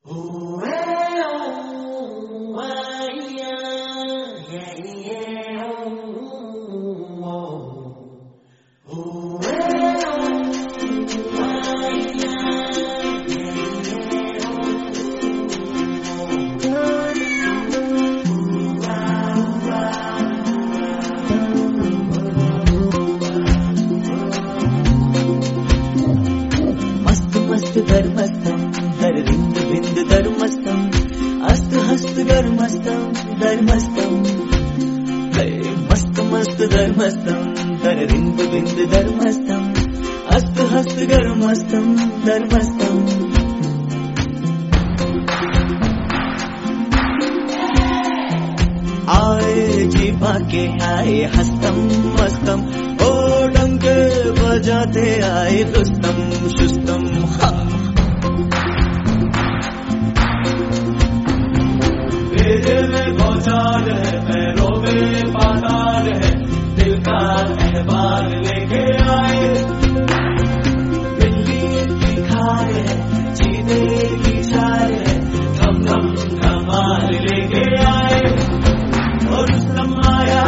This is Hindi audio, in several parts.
धर्मस्थं दरविंद बिंद धर्मस्थं अस्त हस्त धर्मस्थं धर्मस्थं मस्त मस्त धर्मस्थं दरविंद बिंद धर्मस्थं अस्त हस्त धर्मस्थं धर्मस्थं आए जीवा के आए हस्तम मस्तम ओ डंके बजाते आए रुस्तम शुस्तम मेरे में भौचाल है पैरों में पाताल है दिल का अहवाल लेके आए बिल्ली की खाल है जीने की चाल है धम धम धमाल लेके आए और रुस्तम आया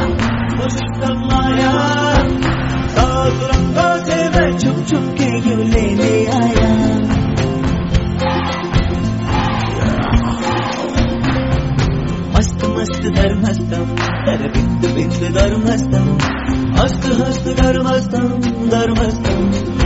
रंगों से मैं छुप छुप के यूं लेने आया मस्त मस्त धर्मस्थं दरविंद बिंद धर्मस्थं अस्त हस्त धर्मस्थं धर्मस्थं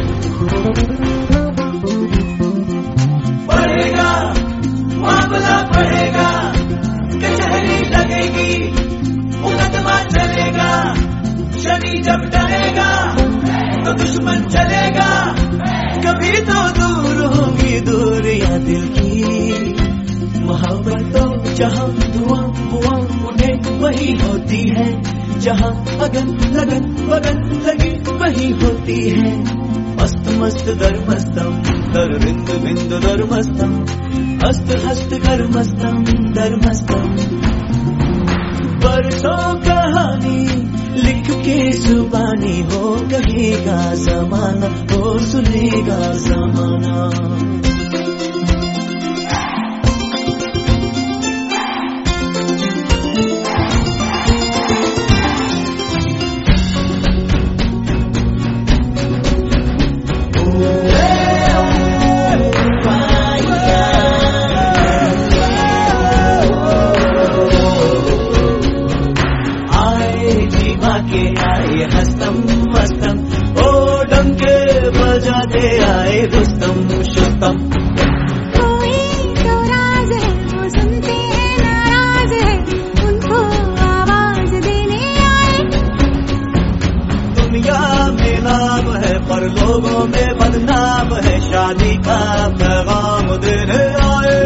पढ़ेगा मामला पढ़ेगा कचहरी लगेगी मुकदमा चलेगा शनि जब डरेगा तो दुश्मन चलेगा कभी तो दूर होंगी दूरियां दिल की मोहब्बत तो जहाँ धुआं हुआ उन्हें वही होती है जहाँ अगन लगन बगन लगी वही होती है मस्त मस्त धर्मस्थं दरविंद बिंद धर्मस्थं अस्त हस्त धर्मस्थं धर्मस्थं बरसों कहानी लिख के जुबानी हो कहेगा जमाना हो सुनेगा जमाना के आए हस्तम मस्तम ओ डंके बजाते आए रुस्तम शुस्तम कोई तो राज है वो सुनते हैं नाराज है उनको आवाज देने आए दुनिया में नाम है पर लोगों में बदनाम है शादी का पैगाम देने आए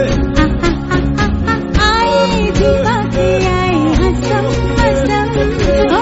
आए जीवा के आए हस्तम मस्तम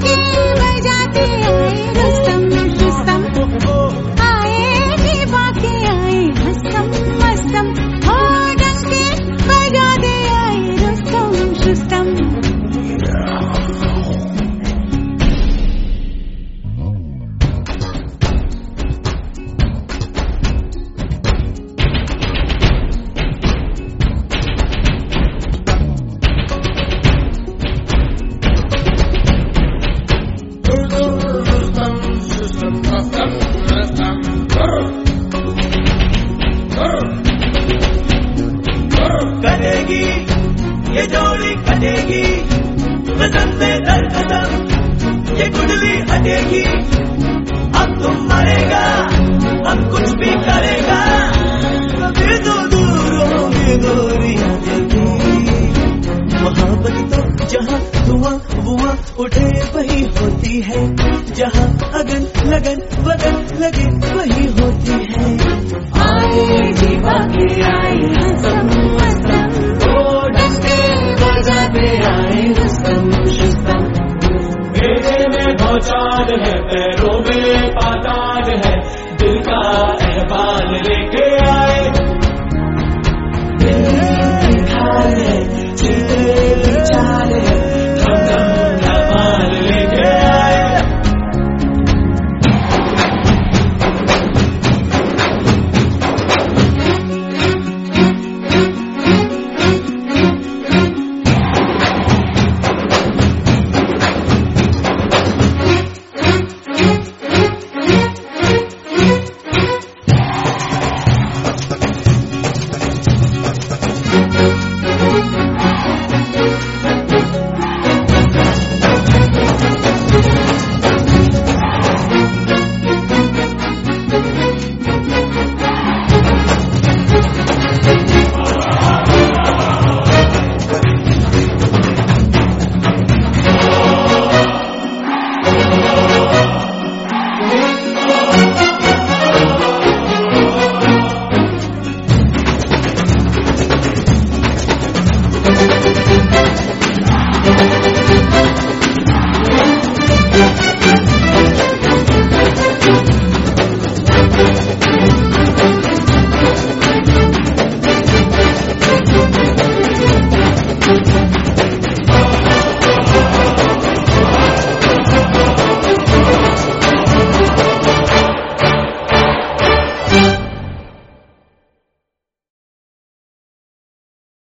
कटेगी ये जोड़ी कटेगी कसम से दर कसम ये कुंडली हटेगी अब तुम मरेगा हम कुछ भी करेगा कभी तो दूर होंगे दूरियां मोहब्बत तो जहाँ धुआं बुआ उठे वही होती है जहाँ अगन लगन बगन लगे वही होती है आए जीवा के आए हस्तम मस्तम ओ डंके बजाते आए रुस्तम शुस्तम मेरे में भौचाल है